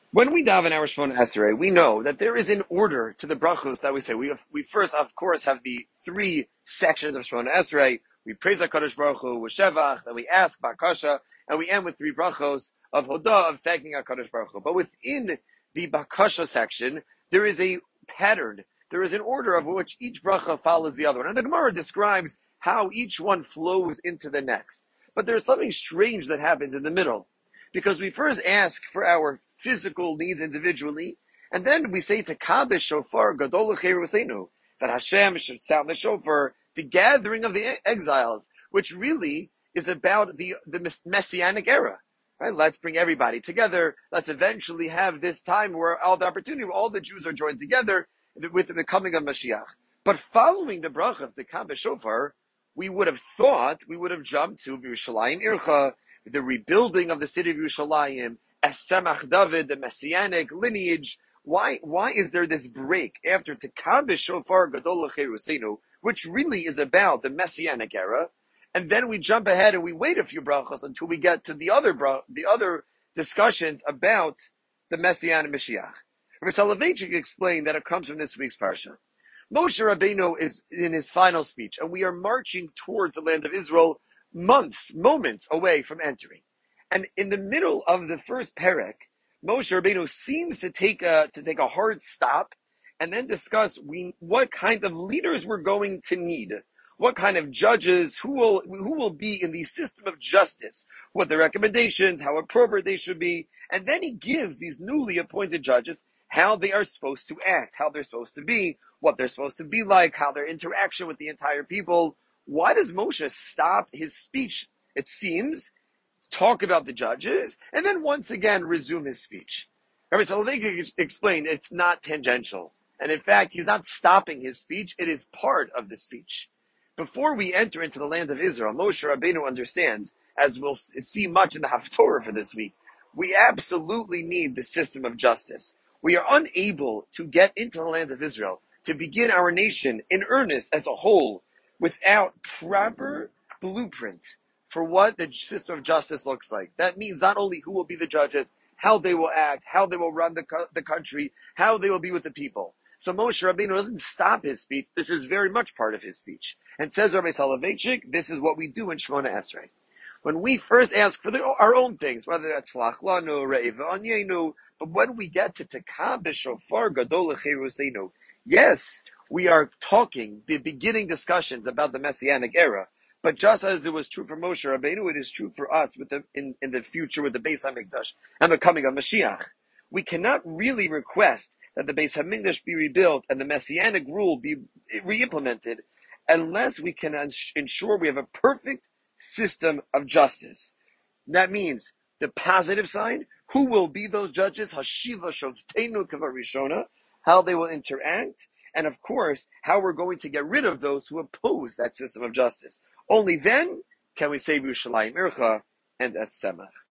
When we daven our Shemona Esrei, we know that there is an order to the brachos that we say. We first, of course, have the three sections of Shemona Esrei. We praise HaKadosh Baruch Hu with Shevach, then we ask Bakasha, and we end with three brachos of Hodah, of thanking HaKadosh Baruch Hu. But within the Bakasha section, there is a pattern. There is an order of which each bracha follows the other one. And the Gemara describes how each one flows into the next. But there's something strange that happens in the middle. Because we first ask for our physical needs individually, and then we say to Kabesh Shofar Gadol L'Cheirusenu, that Hashem should sound the shofar, the gathering of the exiles, which really is about the messianic era. Right? Let's bring everybody together. Let's eventually have this time where all the opportunity, where all the Jews are joined together with the coming of Mashiach. But following the bracha of the Kabesh Shofar, we would have jumped to Yerushalayim Ircha, the rebuilding of the city of Yerushalayim, as Semach David, the messianic lineage. Why is there this break after Tekabesh Shofar Gadol L'Cheirusenu, which really is about the messianic era, and then we jump ahead and we wait a few brachos until we get to the other discussions about the messianic Mashiach. Rabbi Soloveitchik explained that it comes from this week's parsha. Moshe Rabbeinu is in his final speech, and we are marching towards the land of Israel, moments away from entering. And in the middle of the first perek, Moshe Rabbeinu seems to take a hard stop and then discuss what kind of leaders we're going to need, what kind of judges, who will be in the system of justice, what the recommendations, how appropriate they should be, and then he gives these newly appointed judges how they are supposed to act, how they're supposed to be, what they're supposed to be like, how their interaction with the entire people. Why does Moshe stop his speech, it seems, talk about the judges, and then once again resume his speech? Rabbi Soloveitchik explained it's not tangential. And in fact, he's not stopping his speech, it is part of the speech. Before we enter into the land of Israel, Moshe Rabbeinu understands, as we'll see much in the Haftorah for this week, we absolutely need the system of justice. We are unable to get into the land of Israel, to begin our nation in earnest as a whole, without proper blueprint for what the system of justice looks like. That means not only who will be the judges, how they will act, how they will run the country, how they will be with the people. So Moshe Rabbeinu doesn't stop his speech. This is very much part of his speech. And says Rabbi Soloveitchik, this is what we do in Shemona Esrei. When we first ask for our own things, whether that's Slach Lanu, Re'eva Anyenu, but when we get to Tekabesh Shofar Gadol L'Cheirusenu, yes, we are talking, the beginning discussions about the Messianic era. But just as it was true for Moshe Rabbeinu, it is true for us in the future with the Beis HaMikdash and the coming of Mashiach. We cannot really request that the Beis HaMikdash be rebuilt and the Messianic rule be re-implemented unless we can ensure we have a perfect system of justice. That means the positive side, who will be those judges, Hashiva Shovteinu Kavarishona, how they will interact, and of course, how we're going to get rid of those who oppose that system of justice. Only then can we save Yerushalayim Ircha and Etz Semach.